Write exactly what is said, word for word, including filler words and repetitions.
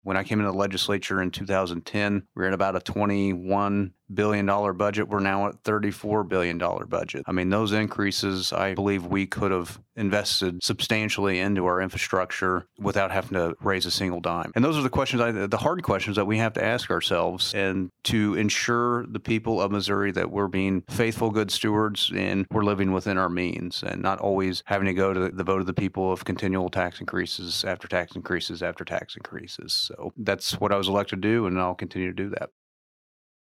When I came into the legislature in two thousand ten, we were at about a twenty-one billion dollars budget. We're now at thirty-four billion dollars budget. I mean, those increases, I believe we could have invested substantially into our infrastructure without having to raise a single dime. And those are the questions, I, the hard questions that we have to ask ourselves, and to ensure the people of Missouri that we're being faithful, good stewards and we're living within our means and not always having to go to the vote of the people of continual tax increases after tax increases after tax increases. So that's what I was elected to do, and I'll continue to do that.